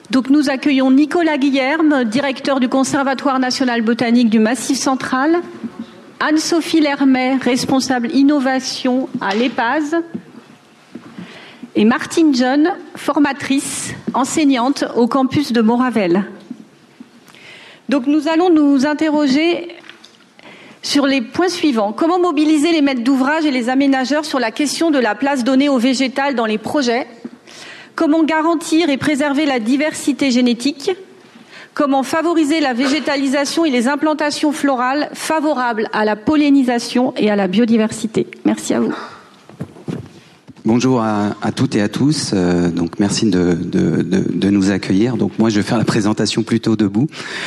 Donc nous accueillons Nicolas Guillerme, directeur du Conservatoire national botanique du Massif central, Anne-Sophie Lermet, responsable innovation à l'EPAZ, et Martine John, formatrice, enseignante au campus de Montravelle. Donc nous allons nous interroger sur les points suivants. Comment mobiliser les maîtres d'ouvrage et les aménageurs sur la question de la place donnée au végétal dans les projets ? Comment garantir et préserver la diversité génétique ? Comment favoriser la végétalisation et les implantations florales favorables à la pollinisation et à la biodiversité ? Merci à vous. Bonjour à toutes et à tous. Donc merci de nous accueillir. Donc moi je vais faire la présentation plutôt debout.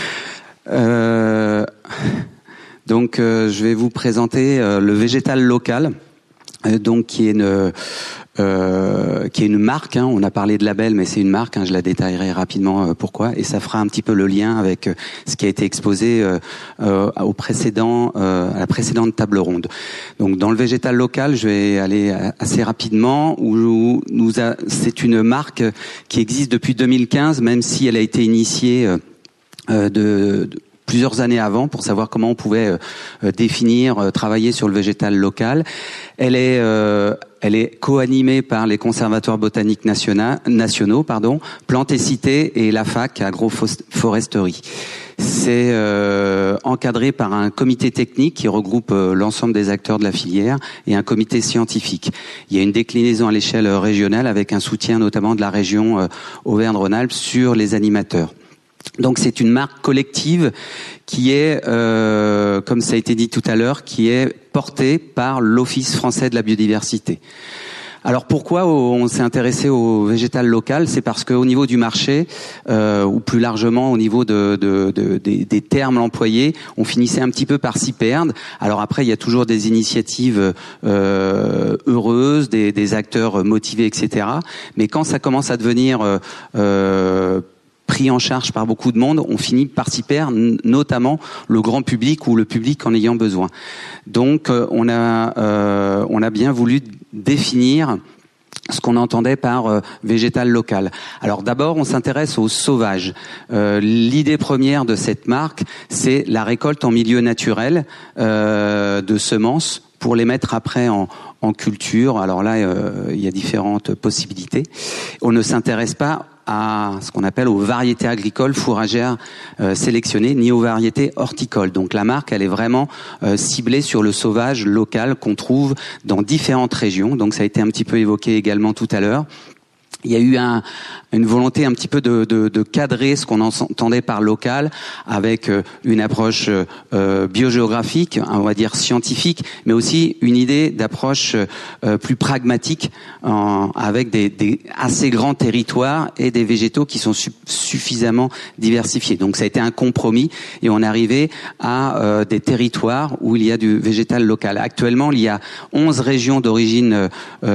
Donc je vais vous présenter le végétal local, donc qui est une marque. Hein. On a parlé de label, mais c'est une marque. Hein. Je la détaillerai rapidement pourquoi, et ça fera un petit peu le lien avec ce qui a été exposé à la précédente table ronde. Donc, dans le végétal local, je vais aller assez rapidement. C'est une marque qui existe depuis 2015, même si elle a été initiée de plusieurs années avant pour savoir comment on pouvait définir, travailler sur le végétal local. Elle est co-animée par les conservatoires botaniques nationaux, Plantes et Cités et la fac agroforesterie. C'est encadré par un comité technique qui regroupe l'ensemble des acteurs de la filière et un comité scientifique. Il y a une déclinaison à l'échelle régionale avec un soutien notamment de la région Auvergne-Rhône-Alpes sur les animateurs. Donc c'est une marque collective qui est, comme ça a été dit tout à l'heure, qui est portée par l'Office français de la biodiversité. Alors pourquoi on s'est intéressé au végétal local ? C'est parce qu'au niveau du marché, ou plus largement au niveau des termes employés, on finissait un petit peu par s'y perdre. Alors après, il y a toujours des initiatives heureuses, des acteurs motivés, etc. Mais quand ça commence à devenir pris en charge par beaucoup de monde, on finit par s'y perdre, notamment le grand public ou le public en ayant besoin. Donc on a bien voulu définir ce qu'on entendait par végétal local. Alors d'abord, on s'intéresse aux sauvages. L'idée première de cette marque, c'est la récolte en milieu naturel de semences pour les mettre après en culture. Alors là, il y a différentes possibilités. On ne s'intéresse pas à ce qu'on appelle aux variétés agricoles fourragères sélectionnées, ni aux variétés horticoles. Donc la marque, elle est vraiment ciblée sur le sauvage local qu'on trouve dans différentes régions. Donc ça a été un petit peu évoqué également tout à l'heure. Il y a eu une volonté un petit peu de cadrer ce qu'on entendait par local avec une approche biogéographique, on va dire scientifique, mais aussi une idée d'approche plus pragmatique avec des assez grands territoires et des végétaux qui sont suffisamment diversifiés. Donc ça a été un compromis et on est arrivé à des territoires où il y a du végétal local. Actuellement, il y a 11 régions d'origine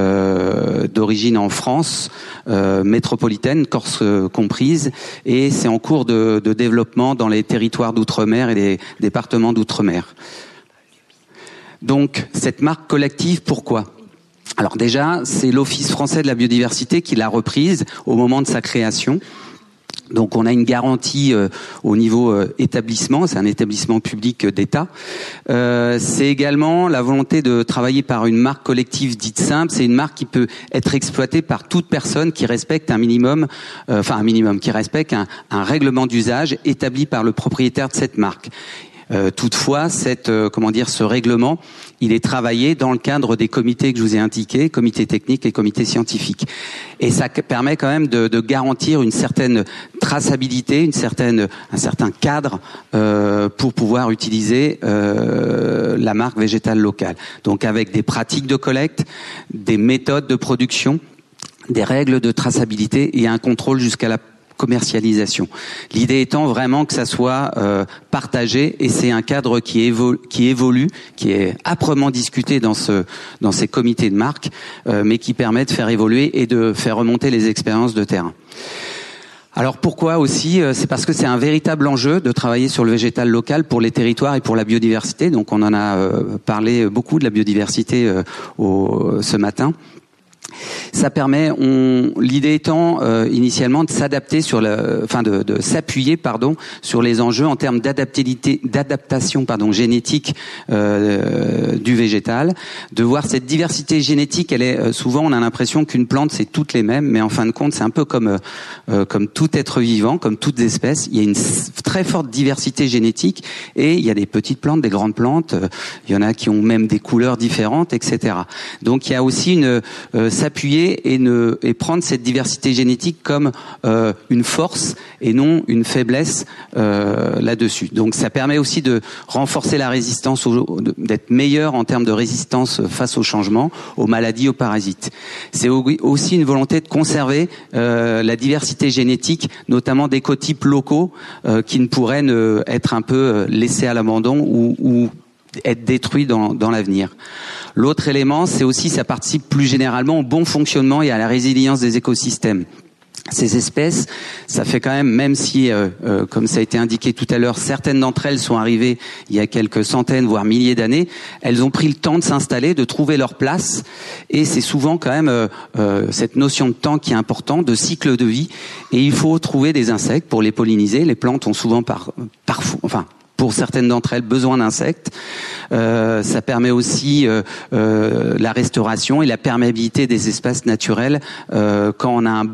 en France, métropolitaine, Corse comprise, et c'est en cours de développement dans les territoires d'outre-mer et les départements d'outre-mer. Donc, cette marque collective, pourquoi ? Alors déjà, c'est l'Office français de la biodiversité qui l'a reprise au moment de sa création. Donc on a une garantie au niveau établissement, c'est un établissement public d'État. C'est également la volonté de travailler par une marque collective dite simple. C'est une marque qui peut être exploitée par toute personne qui respecte qui respecte un règlement d'usage établi par le propriétaire de cette marque. Toutefois, ce règlement, il est travaillé dans le cadre des comités que je vous ai indiqués, comités techniques et comités scientifiques. Et ça permet quand même de garantir une certaine traçabilité, un certain cadre pour pouvoir utiliser la marque végétale locale. Donc avec des pratiques de collecte, des méthodes de production, des règles de traçabilité et un contrôle jusqu'à la commercialisation. L'idée étant vraiment que ça soit partagé, et c'est un cadre qui évolue, qui est âprement discuté dans ces comités de marque, mais qui permet de faire évoluer et de faire remonter les expériences de terrain. Alors pourquoi aussi ? C'est parce que c'est un véritable enjeu de travailler sur le végétal local pour les territoires et pour la biodiversité. Donc on en a parlé beaucoup de la biodiversité ce matin. Ça permet, l'idée étant initialement de s'adapter de s'appuyer sur les enjeux en termes d'adaptation génétique du végétal, de voir cette diversité génétique. Elle est souvent, on a l'impression qu'une plante c'est toutes les mêmes, mais en fin de compte c'est un peu comme tout être vivant, comme toute espèce. Il y a une très forte diversité génétique et il y a des petites plantes, des grandes plantes. Il y en a qui ont même des couleurs différentes, etc. Donc il y a aussi s'appuyer et prendre cette diversité génétique comme une force et non une faiblesse là-dessus. Donc ça permet aussi de renforcer la résistance, d'être meilleur en termes de résistance face aux changements, aux maladies, aux parasites. C'est aussi une volonté de conserver la diversité génétique, notamment d'écotypes locaux qui ne pourraient être un peu laissés à l'abandon ou être détruits dans l'avenir. L'autre élément, c'est aussi, ça participe plus généralement au bon fonctionnement et à la résilience des écosystèmes. Ces espèces, ça fait quand même si, comme ça a été indiqué tout à l'heure, certaines d'entre elles sont arrivées il y a quelques centaines, voire milliers d'années, elles ont pris le temps de s'installer, de trouver leur place, et c'est souvent quand même cette notion de temps qui est importante, de cycle de vie, et il faut trouver des insectes pour les polliniser. Les plantes ont souvent pour certaines d'entre elles, besoin d'insectes. Ça permet aussi la restauration et la perméabilité des espaces naturels quand on a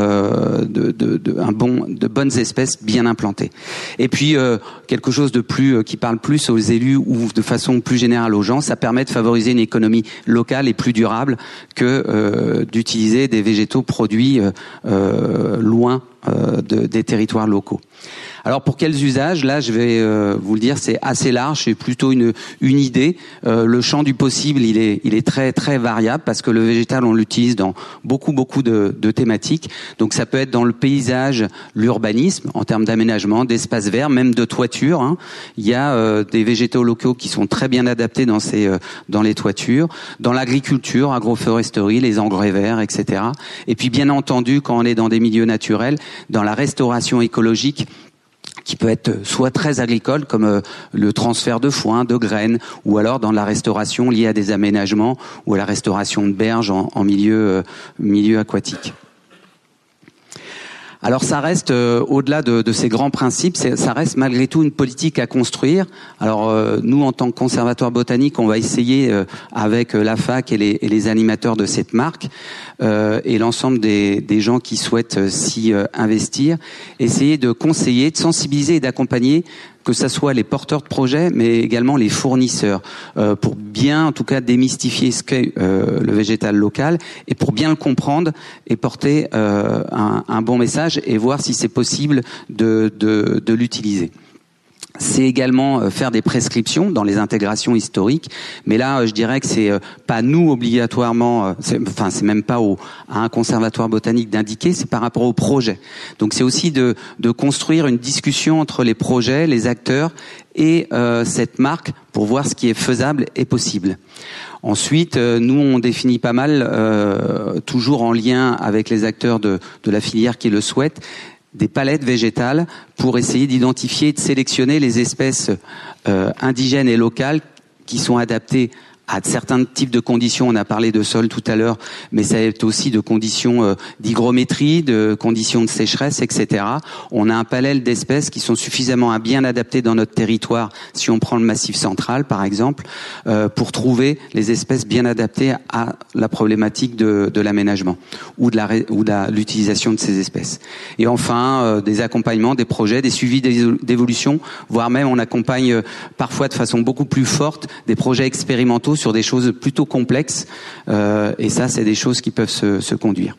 de bonnes espèces bien implantées. Et puis quelque chose de plus qui parle plus aux élus ou de façon plus générale aux gens, ça permet de favoriser une économie locale et plus durable que d'utiliser des végétaux produits loin des territoires locaux. Alors pour quels usages? Là, je vais vous le dire, c'est assez large, c'est plutôt une idée. Le champ du possible, il est très très variable parce que le végétal, on l'utilise dans beaucoup de thématiques. Donc ça peut être dans le paysage, l'urbanisme, en termes d'aménagement, d'espaces verts, même de toiture. Hein. Il y a des végétaux locaux qui sont très bien adaptés dans les toitures, dans l'agriculture, agroforesterie, les engrais verts, etc. Et puis bien entendu, quand on est dans des milieux naturels, dans la restauration écologique, qui peut être soit très agricole, comme le transfert de foin, de graines, ou alors dans la restauration liée à des aménagements ou à la restauration de berges en milieu aquatique. Alors ça reste, au-delà de ces grands principes, ça reste malgré tout une politique à construire. Alors nous, en tant que conservatoire botanique, on va essayer avec la fac et les animateurs de cette marque et l'ensemble des gens qui souhaitent s'y investir, essayer de conseiller, de sensibiliser et d'accompagner, que ça soit les porteurs de projets, mais également les fournisseurs, pour bien, en tout cas, démystifier ce qu'est le végétal local et pour bien le comprendre et porter un bon message et voir si c'est possible de l'utiliser. C'est également faire des prescriptions dans les intégrations historiques, mais là je dirais que c'est pas nous obligatoirement, c'est même pas à un conservatoire botanique d'indiquer, c'est par rapport au projet. Donc c'est aussi de construire une discussion entre les projets, les acteurs et cette marque pour voir ce qui est faisable et possible. Ensuite, nous on définit pas mal, toujours en lien avec les acteurs de la filière qui le souhaitent, des palettes végétales pour essayer d'identifier et de sélectionner les espèces indigènes et locales qui sont adaptées à certains types de conditions. On a parlé de sol tout à l'heure, mais ça est aussi de conditions d'hygrométrie, de conditions de sécheresse, etc. On a un panel d'espèces qui sont suffisamment bien adaptées dans notre territoire, si on prend le Massif central par exemple, pour trouver les espèces bien adaptées à la problématique de l'aménagement ou de l'utilisation de ces espèces. Et enfin, des accompagnements, des projets, des suivis d'évolution, voire même on accompagne parfois de façon beaucoup plus forte des projets expérimentaux sur des choses plutôt complexes, et ça c'est des choses qui peuvent se conduire.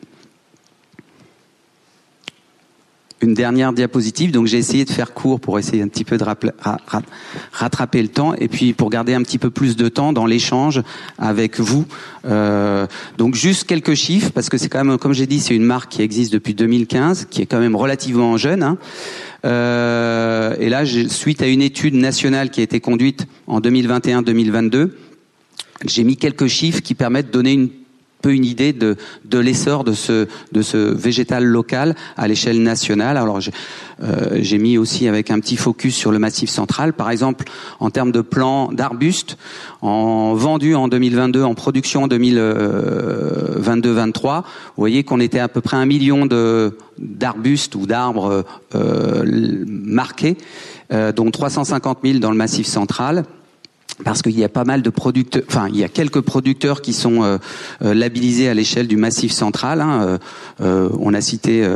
Une dernière diapositive, donc j'ai essayé de faire court pour essayer un petit peu de rattraper le temps et puis pour garder un petit peu plus de temps dans l'échange avec vous. Donc juste quelques chiffres parce que c'est quand même, comme j'ai dit, c'est une marque qui existe depuis 2015, qui est quand même relativement jeune. Hein. Et là, suite à une étude nationale qui a été conduite en 2021-2022, j'ai mis quelques chiffres qui permettent de donner peu une idée de l'essor de ce végétal local à l'échelle nationale. Alors j'ai mis aussi avec un petit focus sur le Massif central. Par exemple, en termes de plants d'arbustes, vendus en 2022, en production en 2022-23, vous voyez qu'on était à peu près 1 million d'arbustes ou d'arbres marqués, dont 350 000 dans le Massif central. Parce qu'il y a pas mal de producteurs, enfin il y a quelques producteurs qui sont labellisés à l'échelle du Massif central. On a cité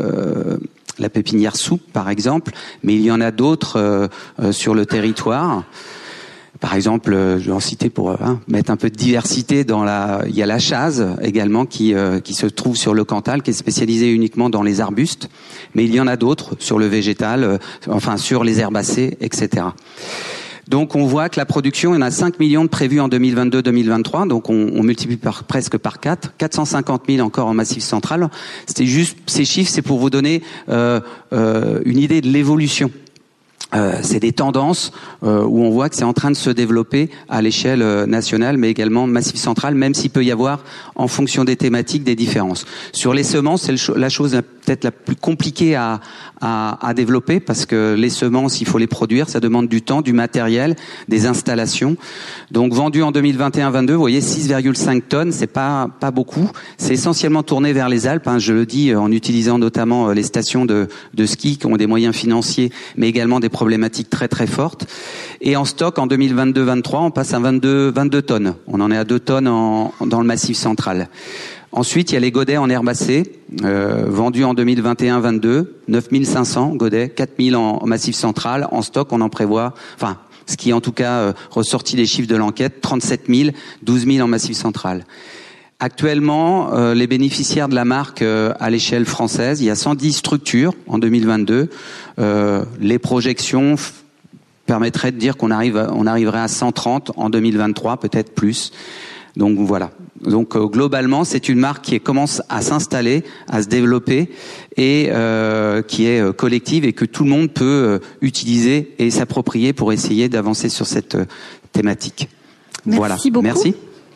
la pépinière Soupe par exemple, mais il y en a d'autres sur le territoire. Par exemple, je vais en citer pour mettre un peu de diversité il y a la Chaz également qui se trouve sur le Cantal, qui est spécialisée uniquement dans les arbustes, mais il y en a d'autres sur le végétal, sur les herbacées, etc. Donc on voit que la production, il y en a 5 millions de prévus en 2022-2023, donc on multiplie presque par 4, 450 000 encore en Massif central. C'était juste, ces chiffres, c'est pour vous donner une idée de l'évolution. C'est des tendances où on voit que c'est en train de se développer à l'échelle nationale, mais également Massif central, même s'il peut y avoir, en fonction des thématiques, des différences. Sur les semences, c'est la chose peut-être la plus compliquée à développer, parce que les semences, il faut les produire, ça demande du temps, du matériel, des installations. Donc vendu en 2021-22, vous voyez 6,5 tonnes, c'est pas beaucoup. C'est essentiellement tourné vers les Alpes, je le dis, en utilisant notamment les stations de ski qui ont des moyens financiers, mais également des problématiques très très fortes. Et en stock, en 2022-23, on passe à 22 tonnes. On en est à 2 tonnes dans le Massif central. Ensuite, il y a les godets en herbacées, vendus en 2021-22, 9500 godets, 4000 en Massif central. En stock, on en prévoit, ce qui est en tout cas ressorti des chiffres de l'enquête, 37 000, 12 000 en Massif central. Actuellement, les bénéficiaires de la marque à l'échelle française, il y a 110 structures en 2022. Les projections permettraient de dire qu'on arriverait à 130 en 2023, peut-être plus. Donc voilà. Donc globalement, c'est une marque qui commence à s'installer, à se développer et qui est collective et que tout le monde peut utiliser et s'approprier pour essayer d'avancer sur cette thématique. Merci beaucoup. Merci.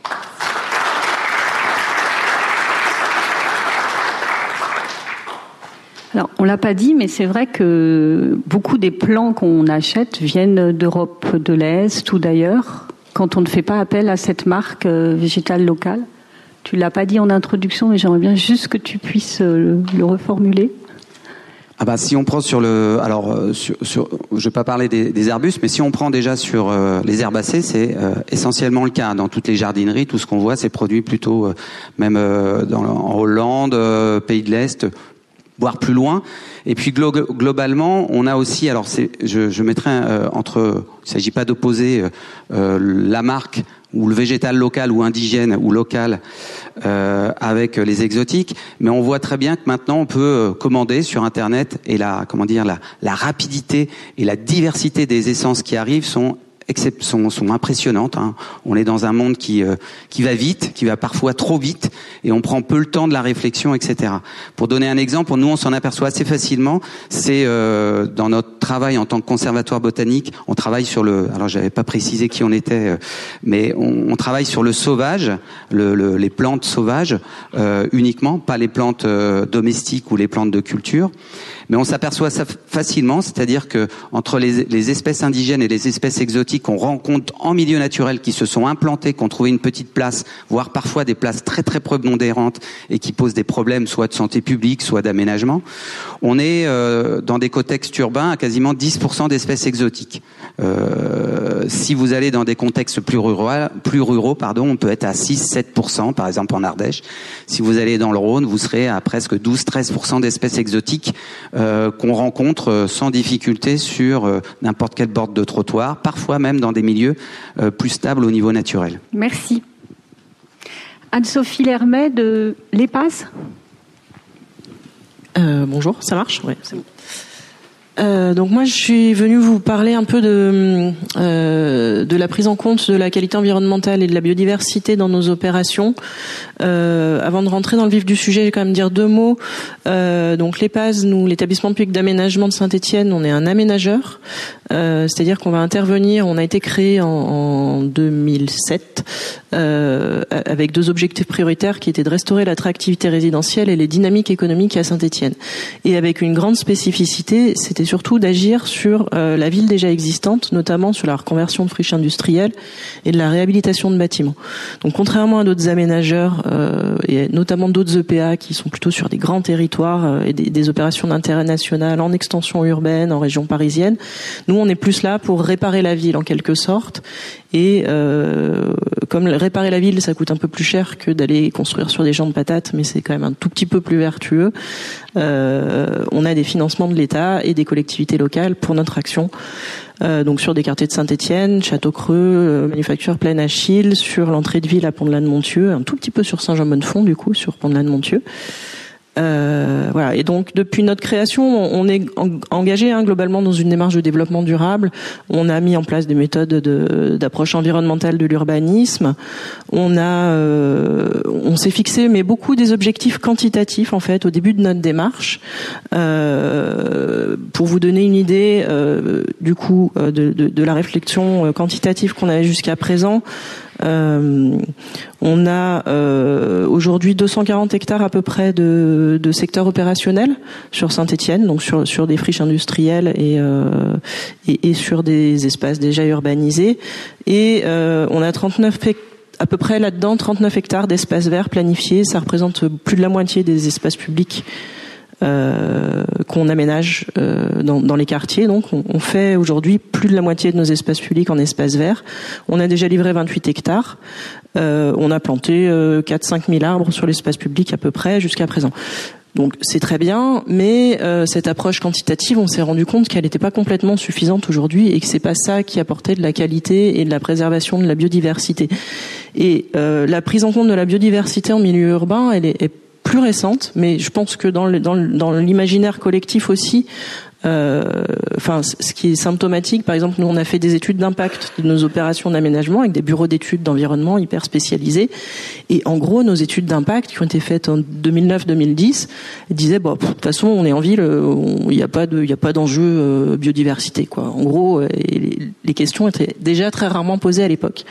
Alors, on l'a pas dit, mais c'est vrai que beaucoup des plants qu'on achète viennent d'Europe de l'Est ou d'ailleurs, quand on ne fait pas appel à cette marque végétale locale. Tu l'as pas dit en introduction, mais j'aimerais bien juste que tu puisses le reformuler. Si on prend je vais pas parler des arbustes, mais si on prend déjà sur les herbacées, c'est essentiellement le cas dans toutes les jardineries. Tout ce qu'on voit, c'est produit plutôt même en Hollande, pays de l'Est, voire plus loin. Et puis globalement, on a aussi, je mettrais il s'agit pas d'opposer la marque ou le végétal local ou indigène ou local avec les exotiques, mais on voit très bien que maintenant on peut commander sur Internet et la rapidité et la diversité des essences qui arrivent sont impressionnantes. On est dans un monde qui va vite, qui va parfois trop vite, et on prend peu le temps de la réflexion, etc. Pour donner un exemple, nous on s'en aperçoit assez facilement. C'est dans notre travail en tant que conservatoire botanique, on travaille sur alors j'avais pas précisé qui on était, mais on travaille sur le sauvage, les plantes sauvages uniquement, pas les plantes domestiques ou les plantes de culture. Mais on s'aperçoit ça facilement, c'est-à-dire que entre les espèces indigènes et les espèces exotiques qu'on rencontre en milieu naturel, qui se sont implantées, qui ont trouvé une petite place, voire parfois des places très très prépondérantes et qui posent des problèmes soit de santé publique, soit d'aménagement, on est dans des contextes urbains à quasiment 10% d'espèces exotiques. Si vous allez dans des contextes plus ruraux, on peut être à 6-7%, par exemple en Ardèche. Si vous allez dans le Rhône, vous serez à presque 12-13% d'espèces exotiques qu'on rencontre sans difficulté sur n'importe quelle borde de trottoir, parfois même dans des milieux plus stables au niveau naturel. Merci. Anne-Sophie Lermet de l'EPAS. Bonjour, ça marche ? Oui, c'est bon. Donc moi, je suis venue vous parler un peu de la prise en compte de la qualité environnementale et de la biodiversité dans nos opérations. Avant de rentrer dans le vif du sujet, je vais quand même dire 2 mots. Donc l'EPAZ, nous, l'établissement public d'aménagement de Saint-Étienne, on est un aménageur, c'est-à-dire qu'on va intervenir. On a été créé en 2007 avec 2 objectifs prioritaires qui étaient de restaurer l'attractivité résidentielle et les dynamiques économiques à Saint-Étienne. Et avec une grande spécificité, c'était surtout d'agir sur la ville déjà existante, notamment sur la reconversion de friches industrielles et de la réhabilitation de bâtiments. Donc contrairement à d'autres aménageurs et notamment d'autres EPA qui sont plutôt sur des grands territoires et des opérations d'intérêt national en extension urbaine, en région parisienne, nous on est plus là pour réparer la ville en quelque sorte. Et comme réparer la ville, ça coûte un peu plus cher que d'aller construire sur des champs de patates, mais c'est quand même un tout petit peu plus vertueux. On a des financements de l'État et des collectivités locales pour notre action. Donc sur des quartiers de Saint-Étienne, Château-Creux, Manufacture, Plaine Achille, sur l'entrée de ville à Pont-de-la-de-Montieu, un tout petit peu sur Saint-Jean-Bonnefond du coup, sur Pont-de-la-de-Montieu. Voilà. Et donc depuis notre création, on est engagé globalement dans une démarche de développement durable. On a mis en place des méthodes d'approche environnementale de l'urbanisme. On s'est fixé mais beaucoup des objectifs quantitatifs en fait au début de notre démarche. Pour vous donner une idée du coup de la réflexion quantitative qu'on avait jusqu'à présent. On a aujourd'hui 240 hectares à peu près de secteur opérationnel sur Saint-Étienne, donc sur des friches industrielles et sur des espaces déjà urbanisés. Et on a à peu près là-dedans 39 hectares d'espaces verts planifiés. Ça représente plus de la moitié des espaces publics qu'on aménage dans les quartiers. Donc on fait aujourd'hui plus de la moitié de nos espaces publics en espaces verts. On a déjà livré 28 hectares. On a planté 4-5 000 arbres sur l'espace public à peu près jusqu'à présent. Donc c'est très bien, mais cette approche quantitative, on s'est rendu compte qu'elle n'était pas complètement suffisante aujourd'hui et que c'est pas ça qui apportait de la qualité et de la préservation de la biodiversité. Et la prise en compte de la biodiversité en milieu urbain, elle est plus récente, mais je pense que dans l'imaginaire collectif aussi, ce qui est symptomatique, par exemple, nous on a fait des études d'impact de nos opérations d'aménagement avec des bureaux d'études d'environnement hyper spécialisés, et en gros nos études d'impact qui ont été faites en 2009-2010 disaient de toute façon on est en ville, il n'y a pas d'enjeu biodiversité quoi. En gros, les questions étaient déjà très rarement posées à l'époque.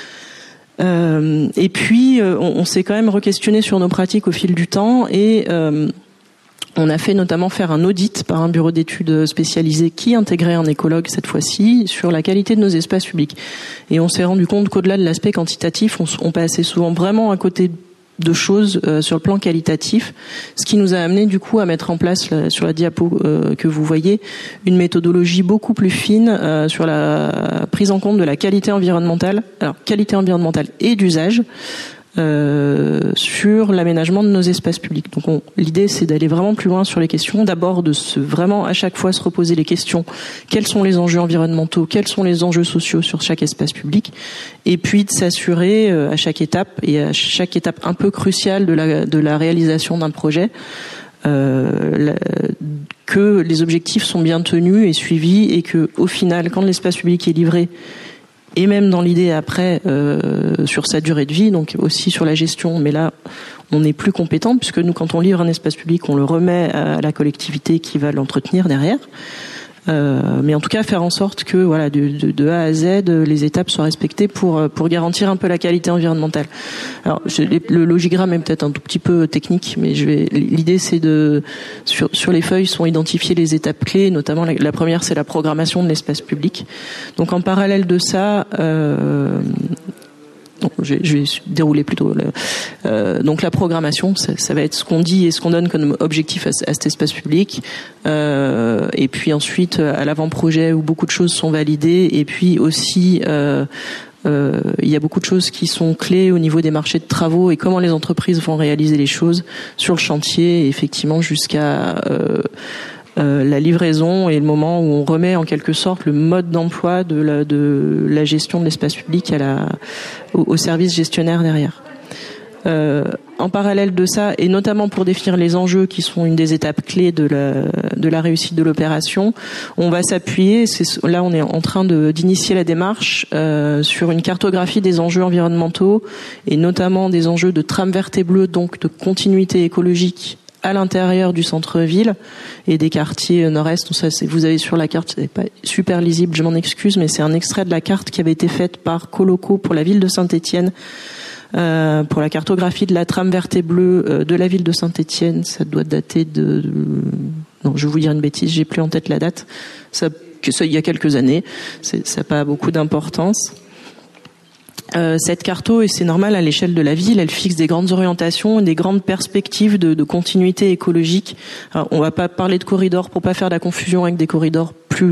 Et puis on s'est quand même re-questionné sur nos pratiques au fil du temps et on a fait notamment faire un audit par un bureau d'études spécialisé qui intégrait un écologue cette fois-ci sur la qualité de nos espaces publics. Et on s'est rendu compte qu'au-delà de l'aspect quantitatif, on passait souvent vraiment à côté de choses sur le plan qualitatif, ce qui nous a amené du coup à mettre en place sur la diapo que vous voyez une méthodologie beaucoup plus fine sur la prise en compte de la qualité environnementale, alors qualité environnementale et d'usage sur l'aménagement de nos espaces publics. Donc l'idée c'est d'aller vraiment plus loin sur les questions, d'abord de vraiment à chaque fois se reposer les questions, quels sont les enjeux environnementaux, quels sont les enjeux sociaux sur chaque espace public, et puis de s'assurer à chaque étape, et à chaque étape un peu cruciale de la réalisation d'un projet, que les objectifs sont bien tenus et suivis, et que au final quand l'espace public est livré, et même dans l'idée après sur sa durée de vie, donc aussi sur la gestion, mais là on est plus compétent puisque nous quand on livre un espace public on le remet à la collectivité qui va l'entretenir derrière, mais en tout cas faire en sorte que voilà de A à Z les étapes soient respectées pour garantir un peu la qualité environnementale. Alors le logigramme est peut-être un tout petit peu technique, mais l'idée c'est sur les feuilles sont identifiées les étapes clés, notamment la première c'est la programmation de l'espace public. Donc en parallèle de ça je vais dérouler plutôt. Donc la programmation, ça va être ce qu'on dit et ce qu'on donne comme objectif à cet espace public. Et puis ensuite, à l'avant-projet où beaucoup de choses sont validées. Et puis aussi, il y a beaucoup de choses qui sont clés au niveau des marchés de travaux et comment les entreprises vont réaliser les choses sur le chantier, effectivement jusqu'à la livraison et le moment où on remet en quelque sorte le mode d'emploi de la gestion de l'espace public au service gestionnaire derrière. En parallèle de ça, et notamment pour définir les enjeux qui sont une des étapes clés de la réussite de l'opération, on va s'appuyer, là on est en train d'initier la démarche sur une cartographie des enjeux environnementaux et notamment des enjeux de trame verte et bleue, donc de continuité écologique à l'intérieur du centre-ville et des quartiers nord-est. Donc ça, vous avez sur la carte, c'est pas super lisible, je m'en excuse, mais c'est un extrait de la carte qui avait été faite par Coloco pour la ville de Saint-Étienne, pour la cartographie de la trame verte et bleue de la ville de Saint-Étienne. Ça doit dater non, je vais vous dire une bêtise, j'ai plus en tête la date. Il y a quelques années. Ça n'a pas beaucoup d'importance. Cette carto, et c'est normal à l'échelle de la ville, elle fixe des grandes orientations, des grandes perspectives de continuité écologique. Alors, on va pas parler de corridors pour pas faire de la confusion avec des corridors plus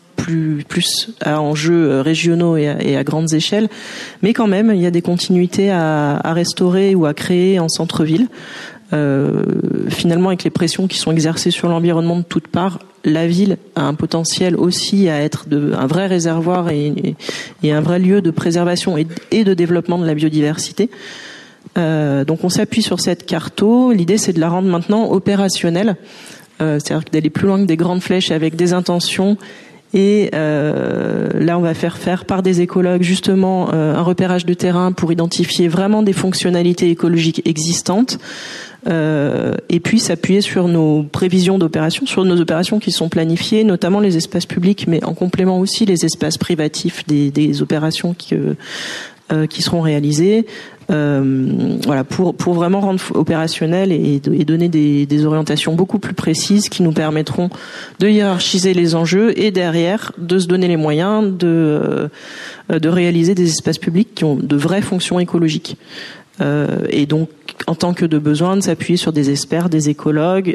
à enjeux régionaux et à grandes échelles, mais quand même, il y a des continuités à restaurer ou à créer en centre-ville. Finalement, avec les pressions qui sont exercées sur l'environnement de toutes parts, la ville a un potentiel aussi à être un vrai réservoir et un vrai lieu de préservation et de développement de la biodiversité. Donc on s'appuie sur cette carto. L'idée, c'est de la rendre maintenant opérationnelle, c'est-à-dire d'aller plus loin que des grandes flèches avec des intentions. Et là, on va faire par des écologues justement un repérage de terrain pour identifier vraiment des fonctionnalités écologiques existantes. Et puis s'appuyer sur nos prévisions d'opérations, sur nos opérations qui sont planifiées, notamment les espaces publics, mais en complément aussi les espaces privatifs des opérations qui seront réalisées. Voilà, pour vraiment rendre opérationnel et donner des orientations beaucoup plus précises qui nous permettront de hiérarchiser les enjeux et derrière de se donner les moyens de réaliser des espaces publics qui ont de vraies fonctions écologiques. Et donc, en tant que de besoin, de s'appuyer sur des experts, des écologues.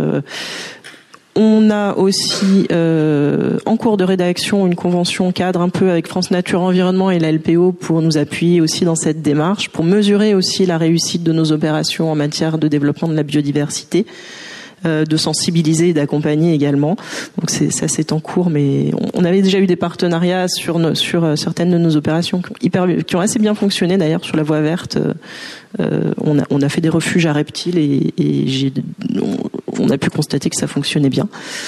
On a aussi en cours de rédaction une convention cadre un peu avec France Nature Environnement et la LPO pour nous appuyer aussi dans cette démarche, pour mesurer aussi la réussite de nos opérations en matière de développement de la biodiversité, de sensibiliser et d'accompagner également. Donc c'est en cours, mais on avait déjà eu des partenariats sur certaines de nos opérations qui ont assez bien fonctionné d'ailleurs sur la voie verte. On a fait des refuges à reptiles et on a pu constater que ça fonctionnait bien.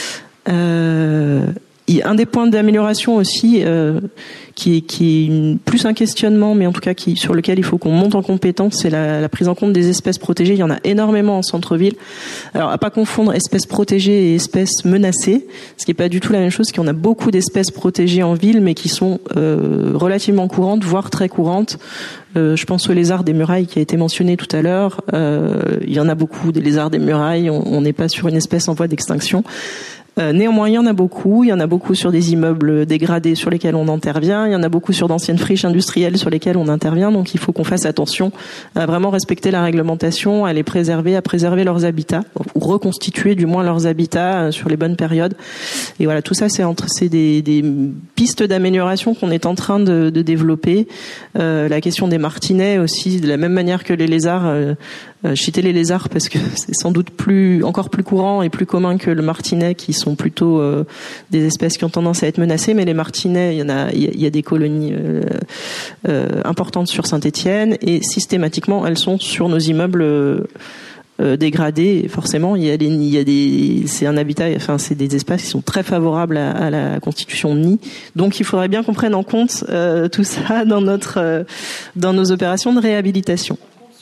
Un des points d'amélioration aussi qui est plus un questionnement, mais en tout cas sur lequel il faut qu'on monte en compétence, c'est la prise en compte des espèces protégées. Il y en a énormément en centre-ville. Alors à pas confondre espèces protégées et espèces menacées, ce qui est pas du tout la même chose, parce qu'on a beaucoup d'espèces protégées en ville, mais qui sont relativement courantes, voire très courantes. Je pense au lézard des murailles qui a été mentionné tout à l'heure. Il y en a beaucoup des lézards des murailles. On n'est pas sur une espèce en voie d'extinction. Néanmoins, il y en a beaucoup. Il y en a beaucoup sur des immeubles dégradés sur lesquels on intervient. Il y en a beaucoup sur d'anciennes friches industrielles sur lesquelles on intervient. Donc, il faut qu'on fasse attention à vraiment respecter la réglementation, à les préserver, à préserver leurs habitats, ou reconstituer du moins leurs habitats sur les bonnes périodes. Et voilà, tout ça, c'est des pistes d'amélioration qu'on est en train de développer. La question des martinets aussi, de la même manière que les lézards. Chiter les lézards parce que c'est sans doute encore plus courant et plus commun que le martinet, qui sont plutôt des espèces qui ont tendance à être menacées. Mais les martinets, il y a des colonies importantes sur Saint-Étienne et systématiquement elles sont sur nos immeubles dégradés. Et forcément, c'est un habitat, enfin c'est des espaces qui sont très favorables à la constitution de nids. Donc il faudrait bien qu'on prenne en compte tout ça dans nos opérations de réhabilitation.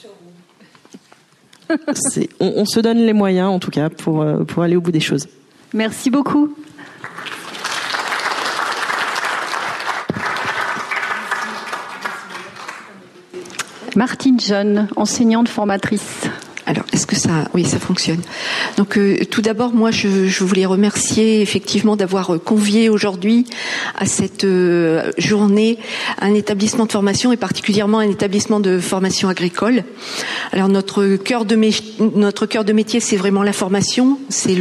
On se donne les moyens, en tout cas, pour aller au bout des choses. Merci beaucoup. Martine Jeune, enseignante formatrice. Alors, est-ce que ça fonctionne? Donc, tout d'abord, moi, je voulais remercier effectivement d'avoir convié aujourd'hui à cette journée un établissement de formation et particulièrement un établissement de formation agricole. Alors, notre cœur de métier, c'est vraiment la formation.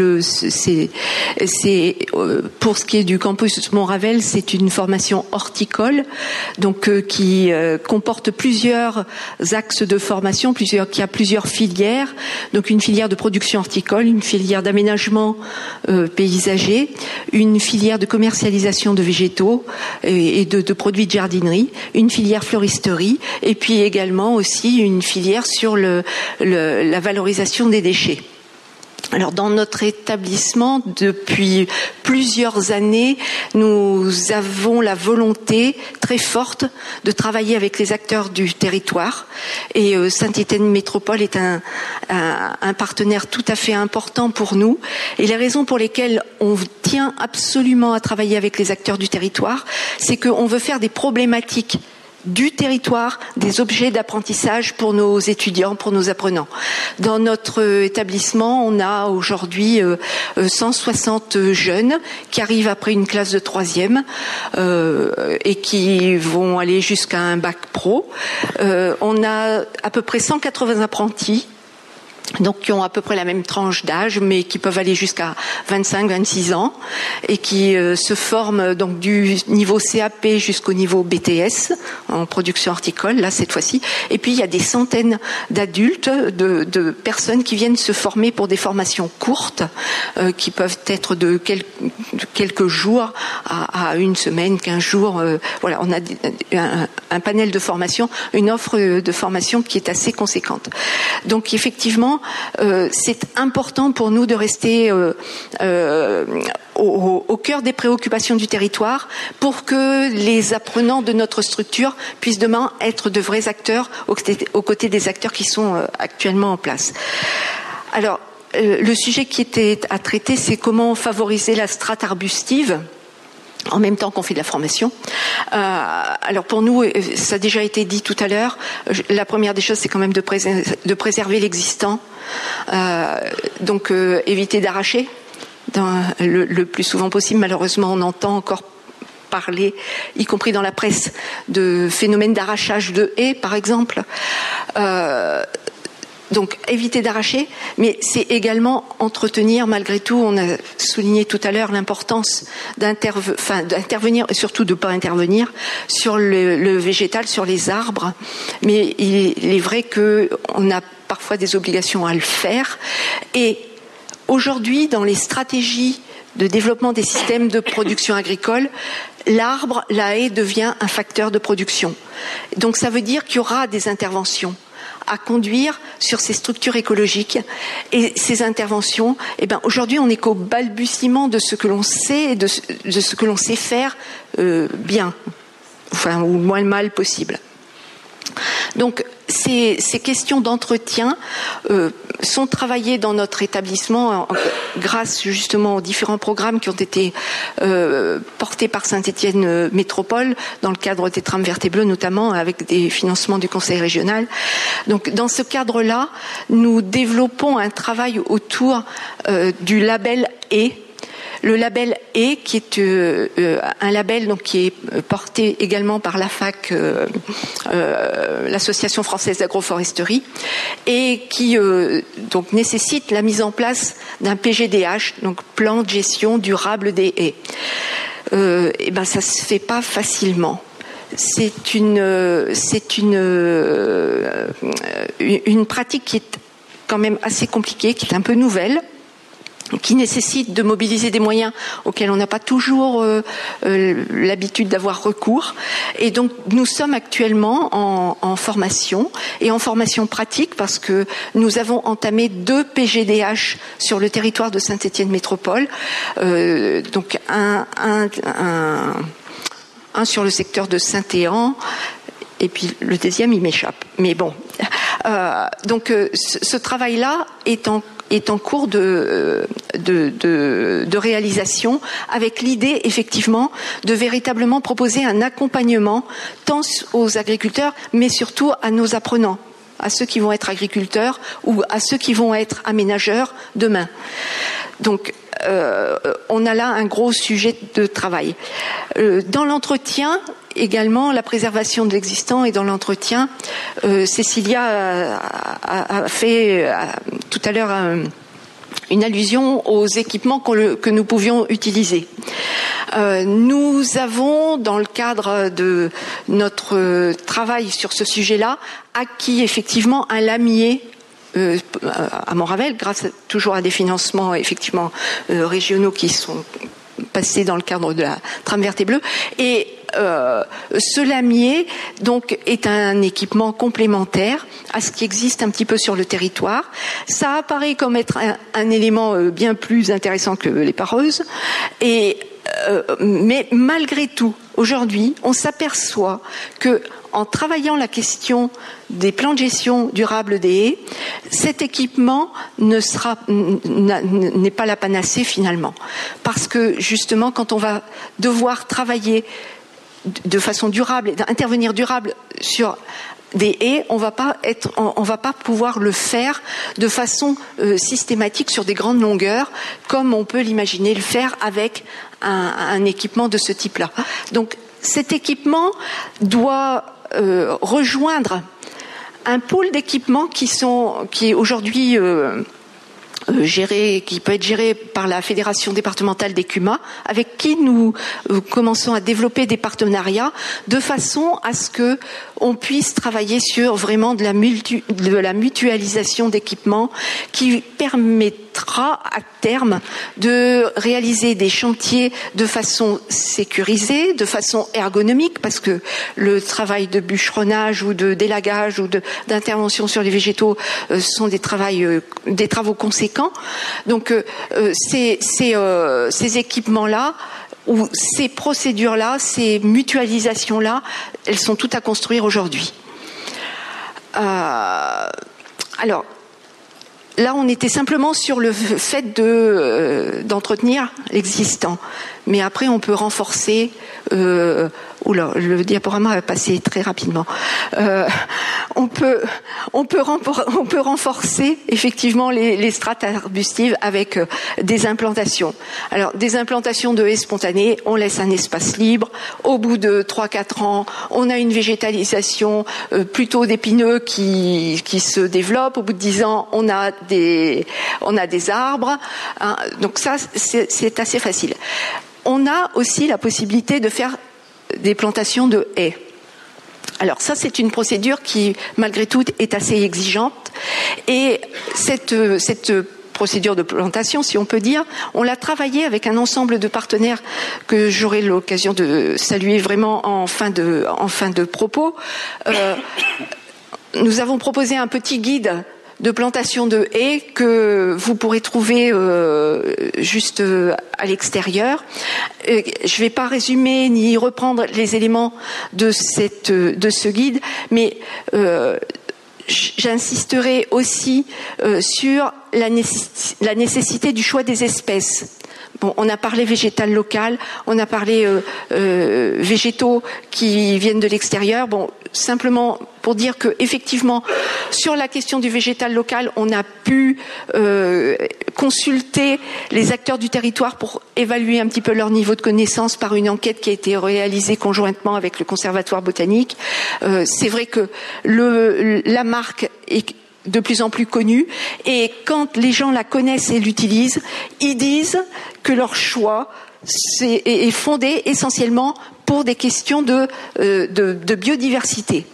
Pour ce qui est du campus Montravel, c'est une formation horticole, donc qui comporte plusieurs axes de formation, qui a plusieurs filières. donc une filière de production horticole, une filière d'aménagement paysager, une filière de commercialisation de végétaux et de produits de jardinerie, une filière floristerie, et puis également aussi une filière sur la valorisation des déchets. Alors dans notre établissement, depuis plusieurs années, nous avons la volonté très forte de travailler avec les acteurs du territoire, et Saint-Étienne Métropole est un partenaire tout à fait important pour nous. Et les raisons pour lesquelles on tient absolument à travailler avec les acteurs du territoire, c'est qu'on veut faire des problématiques du territoire des objets d'apprentissage pour nos étudiants, pour nos apprenants. Dans notre établissement, on a aujourd'hui 160 jeunes qui arrivent après une classe de 3e et qui vont aller jusqu'à un bac pro. On a à peu près 180 apprentis, donc qui ont à peu près la même tranche d'âge, mais qui peuvent aller jusqu'à 25-26 ans, et qui se forment donc du niveau CAP jusqu'au niveau BTS en production horticole, là cette fois-ci. Et puis il y a des centaines d'adultes, de personnes qui viennent se former pour des formations courtes, qui peuvent être de quelques jours à une semaine, 15 jours. Voilà, on a un panel de formation, une offre de formation qui est assez conséquente. Donc effectivement, c'est important pour nous de rester au cœur des préoccupations du territoire pour que les apprenants de notre structure puissent demain être de vrais acteurs aux côtés des acteurs qui sont actuellement en place. Alors, le sujet qui était à traiter, c'est comment favoriser la strate arbustive en même temps qu'on fait de la formation. Alors pour nous, ça a déjà été dit tout à l'heure, la première des choses, c'est quand même de préserver l'existant, donc éviter d'arracher le plus souvent possible. Malheureusement, on entend encore parler, y compris dans la presse, de phénomènes d'arrachage de haies, par exemple. Donc éviter d'arracher, mais c'est également entretenir, malgré tout, on a souligné tout à l'heure l'importance d'intervenir, et surtout de ne pas intervenir sur le végétal, sur les arbres, mais il est vrai qu'on a parfois des obligations à le faire. Et aujourd'hui, dans les stratégies de développement des systèmes de production agricole, l'arbre, la haie devient un facteur de production. Donc ça veut dire qu'il y aura des interventions à conduire sur ces structures écologiques, et ces interventions, aujourd'hui on n'est qu'au balbutiement de ce que l'on sait et de ce que l'on sait faire bien, enfin ou le moins mal possible. Donc ces questions d'entretien sont travaillées dans notre établissement grâce justement aux différents programmes qui ont été portés par Saint-Étienne Métropole dans le cadre des trames vertes et bleues, notamment avec des financements du Conseil régional. Donc dans ce cadre-là, nous développons un travail autour du label E. Le label E, qui est un label donc qui est porté également par l'AFAC, l'Association française d'agroforesterie, et qui donc nécessite la mise en place d'un PGDH, donc plan de gestion durable des haies. Ça se fait pas facilement. C'est une pratique qui est quand même assez compliquée, qui est un peu nouvelle, qui nécessite de mobiliser des moyens auxquels on n'a pas toujours l'habitude d'avoir recours. Et donc nous sommes actuellement en formation, et en formation pratique, parce que nous avons entamé 2 PGDH sur le territoire de Saint-Étienne Métropole, donc un sur le secteur de Saint-Éan, et puis le deuxième il m'échappe, mais bon. Donc ce travail-là est en cours de réalisation, avec l'idée effectivement de véritablement proposer un accompagnement tant aux agriculteurs, mais surtout à nos apprenants, à ceux qui vont être agriculteurs ou à ceux qui vont être aménageurs demain. Donc on a là un gros sujet de travail. Dans l'entretien également, la préservation de l'existant, et dans l'entretien, Cécilia a fait tout à l'heure une allusion aux équipements que nous pouvions utiliser. Nous avons, dans le cadre de notre travail sur ce sujet-là, acquis effectivement un lamier à Montravel, grâce toujours à des financements effectivement régionaux qui sont passés dans le cadre de la trame verte et bleue. Et ce lamier donc est un équipement complémentaire à ce qui existe un petit peu sur le territoire. Ça apparaît comme être un élément bien plus intéressant que les pareuses, mais malgré tout, aujourd'hui, on s'aperçoit que en travaillant la question des plans de gestion durable des haies, cet équipement n'est pas la panacée finalement. Parce que justement, quand on va devoir travailler de façon durable, intervenir durable sur des haies, on va pas pouvoir le faire de façon systématique sur des grandes longueurs, comme on peut l'imaginer le faire avec un équipement de ce type-là. Donc, cet équipement doit rejoindre un pôle d'équipements qui est aujourd'hui qui peut être géré par la Fédération départementale des CUMA, avec qui nous commençons à développer des partenariats de façon à ce que on puisse travailler sur vraiment de la mutualisation d'équipements qui permettra à terme de réaliser des chantiers de façon sécurisée, de façon ergonomique, parce que le travail de bûcheronnage ou de délagage ou d'intervention sur les végétaux sont des travaux conséquents. Donc ces équipements-là ou ces procédures-là, ces mutualisations-là, elles sont toutes à construire aujourd'hui. Alors, là, on était simplement sur le fait d'entretenir l'existant. Mais après, on peut renforcer... le diaporama va passer très rapidement. On peut renforcer effectivement les strates arbustives avec des implantations. Alors, des implantations de haies spontanées, on laisse un espace libre. Au bout de 3-4 ans, on a une végétalisation plutôt d'épineux qui se développe. Au bout de 10 ans, on a des arbres. Hein. Donc ça, c'est assez facile. On a aussi la possibilité de faire des plantations de haies. Alors ça, c'est une procédure qui, malgré tout, est assez exigeante. Et cette procédure de plantation, si on peut dire, on l'a travaillée avec un ensemble de partenaires que j'aurai l'occasion de saluer vraiment en fin de propos. Nous avons proposé un petit guide de plantation de haies que vous pourrez trouver juste à l'extérieur. Je ne vais pas résumer ni reprendre les éléments de ce guide, mais j'insisterai aussi sur la nécessité du choix des espèces. Bon, on a parlé végétal local, on a parlé végétaux qui viennent de l'extérieur. Bon, simplement pour dire que effectivement, sur la question du végétal local, on a pu consulter les acteurs du territoire pour évaluer un petit peu leur niveau de connaissance par une enquête qui a été réalisée conjointement avec le Conservatoire botanique. C'est vrai que la marque est de plus en plus connue, et quand les gens la connaissent et l'utilisent, ils disent que leur choix est fondé essentiellement pour des questions de biodiversité.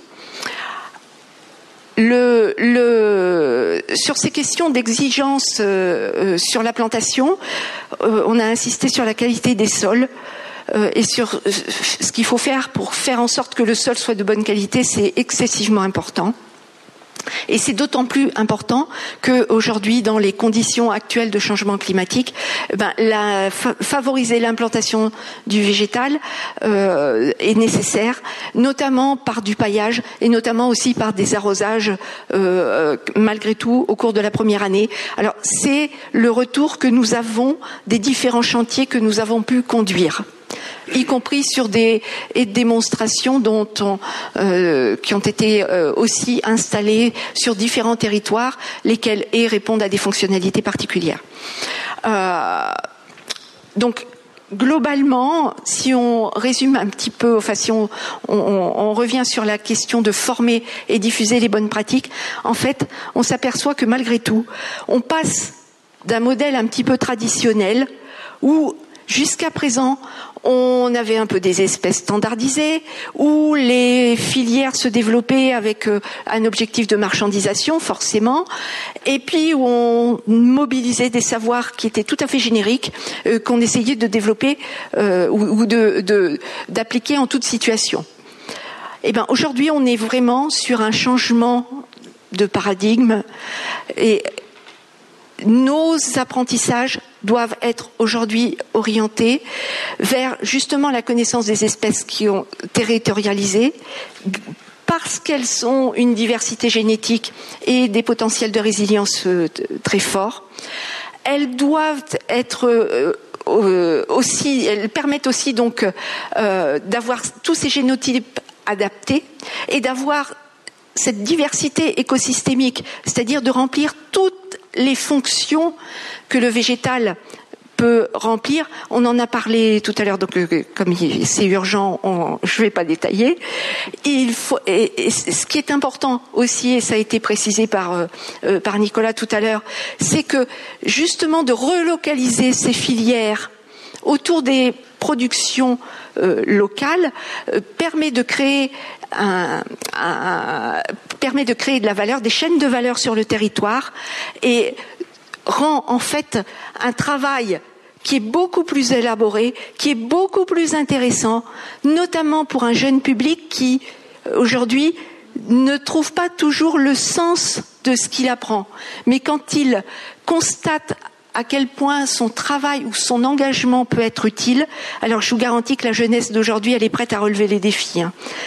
Sur ces questions d'exigence sur la plantation, on a insisté sur la qualité des sols. Et sur ce qu'il faut faire pour faire en sorte que le sol soit de bonne qualité, c'est excessivement important. Et c'est d'autant plus important qu'aujourd'hui, dans les conditions actuelles de changement climatique, favoriser l'implantation du végétal est nécessaire, notamment par du paillage et notamment aussi par des arrosages malgré tout au cours de la première année. Alors c'est le retour que nous avons des différents chantiers que nous avons pu conduire, y compris sur des démonstrations qui ont été aussi installées sur différents territoires, lesquels répondent à des fonctionnalités particulières. Donc, globalement, si on résume un petit peu, enfin si on revient sur la question de former et diffuser les bonnes pratiques, en fait, on s'aperçoit que malgré tout, on passe d'un modèle un petit peu traditionnel où Jusqu'à présent, on avait un peu des espèces standardisées, où les filières se développaient avec un objectif de marchandisation, forcément, et puis où on mobilisait des savoirs qui étaient tout à fait génériques, qu'on essayait de développer ou d'appliquer en toute situation. Eh ben, aujourd'hui, on est vraiment sur un changement de paradigme, et nos apprentissages doivent être aujourd'hui orientés vers justement la connaissance des espèces qui ont territorialisé, parce qu'elles ont une diversité génétique et des potentiels de résilience très forts. Elles doivent être aussi, elles permettent aussi donc d'avoir tous ces génotypes adaptés et d'avoir cette diversité écosystémique, c'est-à-dire de remplir toutes les fonctions que le végétal peut remplir. On en a parlé tout à l'heure, donc comme c'est urgent, je ne vais pas détailler. Et ce qui est important aussi, et ça a été précisé par Nicolas tout à l'heure, c'est que justement de relocaliser ces filières autour des productions locales permet de créer de la valeur, des chaînes de valeur sur le territoire, et rend en fait un travail qui est beaucoup plus élaboré, qui est beaucoup plus intéressant, notamment pour un jeune public qui aujourd'hui ne trouve pas toujours le sens de ce qu'il apprend. Mais quand il constate à quel point son travail ou son engagement peut être utile, alors je vous garantis que la jeunesse d'aujourd'hui, elle est prête à relever les défis.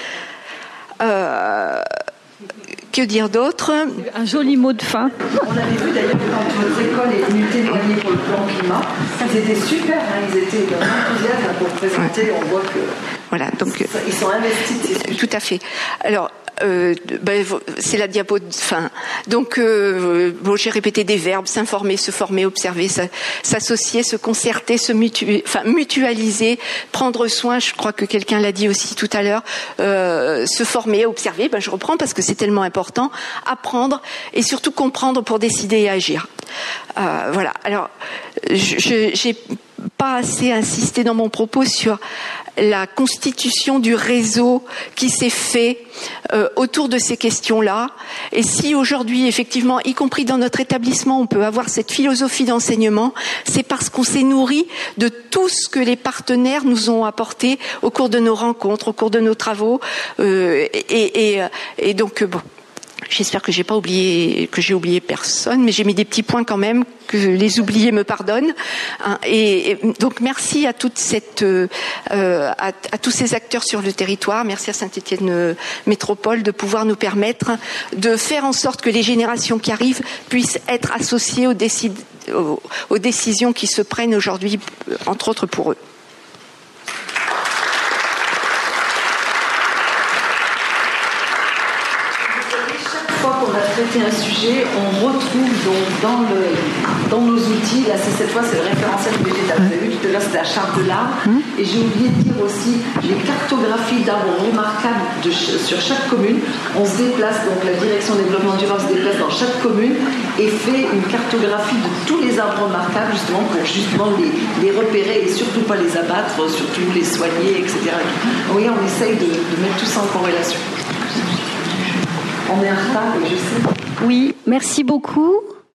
Que dire d'autre? Un joli mot de fin. On avait vu d'ailleurs quand notre école est venue témoigner pour le plan climat, ils étaient super, ils étaient enthousiastes pour présenter, on voit que voilà, donc, ils sont investis. Tout à fait. Alors, c'est la diapo de fin. Donc, j'ai répété des verbes: s'informer, se former, observer, s'associer, se concerter, mutualiser, prendre soin. Je crois que quelqu'un l'a dit aussi tout à l'heure. Se former, observer. Je reprends parce que c'est tellement important. Apprendre et surtout comprendre pour décider et agir. Voilà. Alors, j'ai pas assez insisté dans mon propos sur la constitution du réseau qui s'est fait autour de ces questions-là. Et si aujourd'hui, effectivement, y compris dans notre établissement, on peut avoir cette philosophie d'enseignement, c'est parce qu'on s'est nourri de tout ce que les partenaires nous ont apporté au cours de nos rencontres, au cours de nos travaux. Et donc, bon, j'espère que j'ai oublié personne, mais j'ai mis des petits points quand même, que les oubliés me pardonnent. Et donc merci à toute à tous ces acteurs sur le territoire. Merci à Saint-Étienne Métropole de pouvoir nous permettre de faire en sorte que les générations qui arrivent puissent être associées aux décisions qui se prennent aujourd'hui, entre autres pour eux. On a traité un sujet, on retrouve donc dans nos outils, là cette fois c'est le référentiel végétal, vous avez vu tout à l'heure c'était la charte de l'arbre, et j'ai oublié de dire aussi les cartographies d'arbres remarquables sur chaque commune. On se déplace, donc la direction développement durable se déplace dans chaque commune et fait une cartographie de tous les arbres remarquables justement pour les repérer et surtout pas les abattre, surtout les soigner, etc. Oui, on essaye de mettre tout ça en corrélation. On est en retard, je sais. Oui, merci beaucoup.